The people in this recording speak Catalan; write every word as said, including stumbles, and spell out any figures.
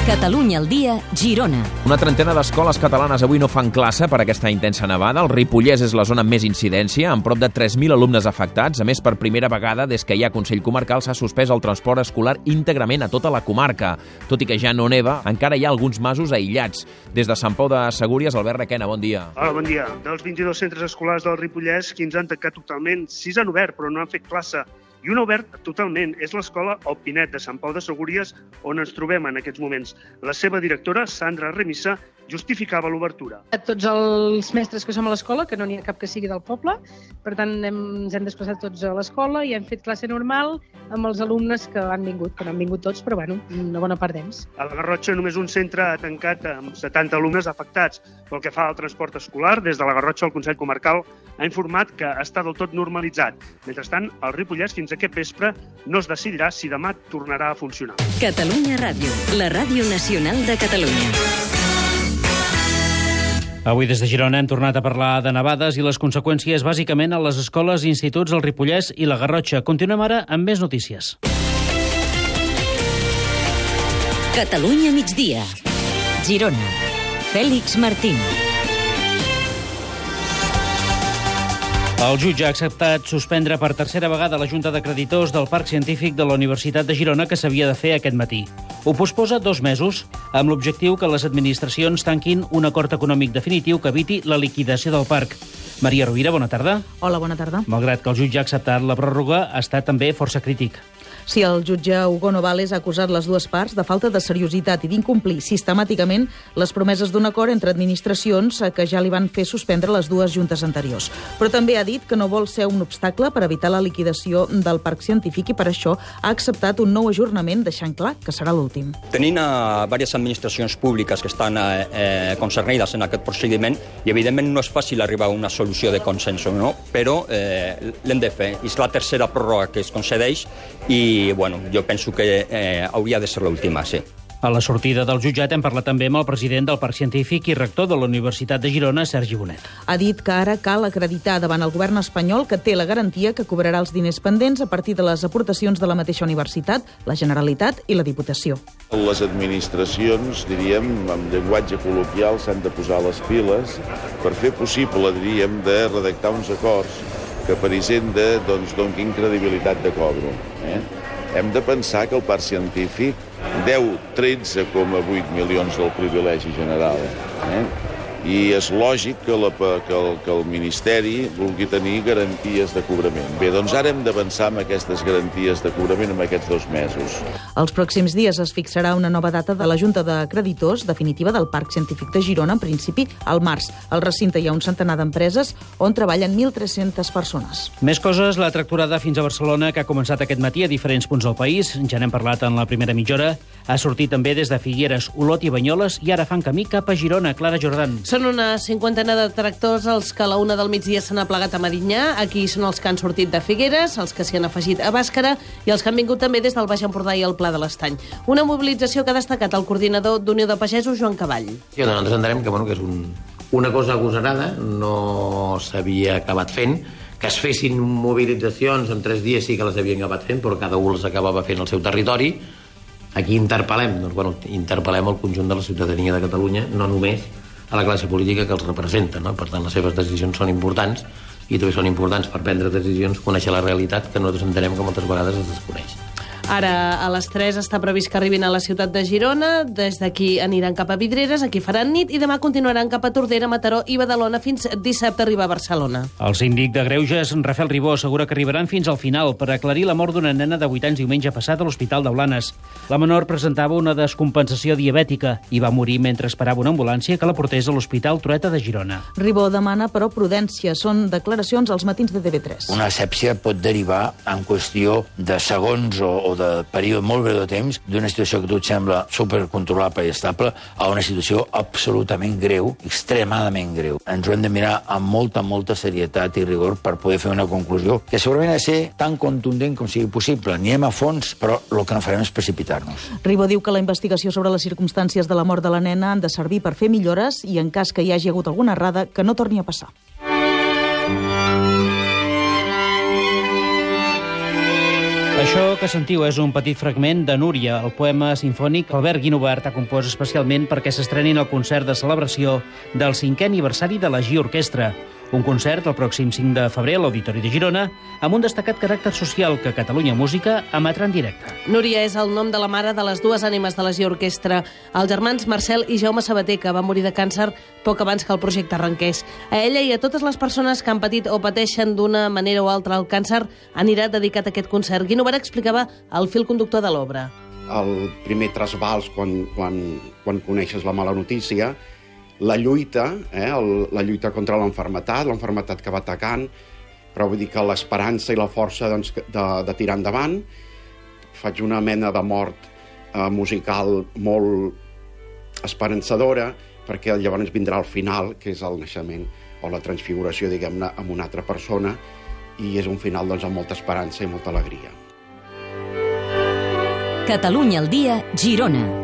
Catalunya al dia, Girona. Una trentena d'escoles catalanes avui no fan classe per aquesta intensa nevada. El Ripollès és la zona amb més incidència, amb prop de tres mil alumnes afectats. A més, per primera vegada, des que hi ha Consell Comarcal, s'ha suspès el transport escolar íntegrament a tota la comarca. Tot i que ja no neva, encara hi ha alguns masos aïllats. Des de Sant Pau de Segúries, Albert Requena, bon dia. Hola, bon dia. Dels vint-i-dos centres escolars del Ripollès, quinze han tancat totalment, sis han obert, però no han fet classe. I una obert totalment és l'escola El Pinet de Sant Pau de Segúries, on ens trobem en aquests moments. La seva directora, Sandra Remissa, justificava l'obertura. A tots els mestres que som a l'escola, que no n'hi ha cap que sigui del poble, per tant hem, ens hem desplaçat tots a l'escola i hem fet classe normal amb els alumnes que han vingut, que no han vingut tots, però bueno, una bona part d'ells. A la Garrotxa només un centre ha tancat amb setanta alumnes afectats. Pel que fa al transport escolar, des de la Garrotxa el Consell Comarcal ha informat que està del tot normalitzat. Mentrestant, al Ripollès fins aquest vespre no es decidirà si demà tornarà a funcionar. Catalunya Ràdio, la ràdio nacional de Catalunya. Avui des de Girona hem tornat a parlar de nevades i les conseqüències bàsicament a les escoles i instituts del Ripollès i la Garrotxa. Continuem ara amb més notícies. Catalunya migdia. Girona. Fèlix Martín. El jutge ha acceptat suspendre per tercera vegada la Junta de Creditors del Parc Científic de la Universitat de Girona, que s'havia de fer aquest matí. Ho posposa dos mesos, amb l'objectiu que les administracions tanquin un acord econòmic definitiu que eviti la liquidació del parc. Maria Rovira, bona tarda. Hola, bona tarda. Malgrat que el jutge ha acceptat la pròrroga, ha estat també força crític. Sí, el jutge Hugo Novales ha acusat les dues parts de falta de seriositat i d'incomplir sistemàticament les promeses d'un acord entre administracions que ja li van fer suspendre les dues juntes anteriors. Però també ha dit que no vol ser un obstacle per evitar la liquidació del parc científic i per això ha acceptat un nou ajornament, deixant clar que serà l'últim. Tenint a diverses administracions públiques que estan eh, concernides en aquest procediment, i evidentment no és fàcil arribar a una solució de consens, no? Però eh, l'hem de fer. És la tercera pròrroga que es concedeix i i bueno, jo penso que eh, hauria de ser l'última, sí. A la sortida del jutjat hem parlat també amb el president del Parc Científic i rector de la Universitat de Girona, Sergi Bonet. Ha dit que ara cal acreditar davant el govern espanyol que té la garantia que cobrarà els diners pendents a partir de les aportacions de la mateixa universitat, la Generalitat i la Diputació. Les administracions, diríem, amb llenguatge col·loquial, s'han de posar les piles per fer possible, diríem, de redactar uns acords que per Hisenda doncs, donin credibilitat de cobro. Eh? Hem de pensar que el parc científic deu tretze coma vuit milions del privilegi general. Eh? I és lògic que, la, que, el, que el Ministeri vulgui tenir garanties de cobrament. Bé, doncs ara hem d'avançar amb aquestes garanties de cobrament en aquests dos mesos. Els pròxims dies es fixarà una nova data de la Junta de Creditors definitiva del Parc Científic de Girona, en principi al març. Al recinte hi ha un centenar d'empreses on treballen mil tres-centes persones. Més coses, la tractorada fins a Barcelona, que ha començat aquest matí a diferents punts del país. Ja n'hem parlat en la primera mitja hora. Ha sortit també des de Figueres, Olot i Banyoles i ara fan camí cap a Girona. Clara Jordan. Són una cinquantena de tractors els que a la una del migdia s'han aplegat a Medinyà. Aquí són els que han sortit de Figueres, els que s'hi han afegit a Bàscara i els que han vingut també des del Baix Empordà i el Pla de l'Estany. Una mobilització que ha destacat el coordinador d'Unió de Pagesos, Joan Cavall. I nosaltres entenem que, bueno, que és un, una cosa agosarada, no s'havia acabat fent, que es fessin mobilitzacions en tres dies sí que les havien acabat fent, però cada un les acabava fent al seu territori. Aquí interpel·lem, doncs, bueno, interpel·lem el conjunt de la ciutadania de Catalunya, no només a la classe política que els representa, no? Per tant, les seves decisions són importants i també són importants per prendre decisions, conèixer la realitat que nosaltres entenem que moltes vegades es desconeix. Ara, a les tres, està previst que arribin a la ciutat de Girona. Des d'aquí aniran cap a Vidreres, aquí faran nit, i demà continuaran cap a Tordera, Mataró i Badalona fins dissabte arribar a Barcelona. El síndic de Greuges, Rafael Ribó, assegura que arribaran fins al final per aclarir la mort d'una nena de vuit anys diumenge passat a l'Hospital de Blanes. La menor presentava una descompensació diabètica i va morir mentre esperava una ambulància que la portés a l'Hospital Trueta de Girona. Ribó demana, però, prudència. Són declaracions als matins de T V tres. Una asèpsia pot derivar en qüestió de segons o, o de període molt breu de temps d'una situació que a tu et sembla supercontrolable i estable a una situació absolutament greu, extremadament greu. Ens ho hem de mirar amb molta, molta serietat i rigor per poder fer una conclusió que segurament ha de ser tan contundent com sigui possible. Anirem a fons, però el que no farem és precipitar-nos. Ribó diu que la investigació sobre les circumstàncies de la mort de la nena han de servir per fer millores i, en cas que hi hagi hagut alguna errada, que no torni a passar. Això que sentiu és un petit fragment de Núria, el poema sinfònic que Albert Guinovart ha compost especialment perquè s'estrenin el concert de celebració del cinquè aniversari de la G Orquestra. Un concert el pròxim cinc de febrer a l'Auditori de Girona amb un destacat caràcter social que Catalunya Música emetrà en directe. Núria és el nom de la mare de les dues ànimes de la G Orquestra, els germans Marcel i Jaume Sabater, que va morir de càncer poc abans que el projecte arrenqués. A ella i a totes les persones que han patit o pateixen d'una manera o altra el càncer anirà dedicat a aquest concert. Guinovart explicava el fil conductor de l'obra. El primer trasbals, quan, quan, quan coneixes la mala notícia, la lluita, eh, el, la lluita contra l'enfermetat, l'enfermetat que va atacant, però vull dir que l'esperança i la força doncs, de, de tirar endavant. Faig una mena de mort eh, musical molt esperançadora, perquè llavors vindrà el final, que és el naixement o la transfiguració, diguem-ne, amb una altra persona, i és un final doncs, amb molta esperança i molta alegria. Catalunya al dia, Girona.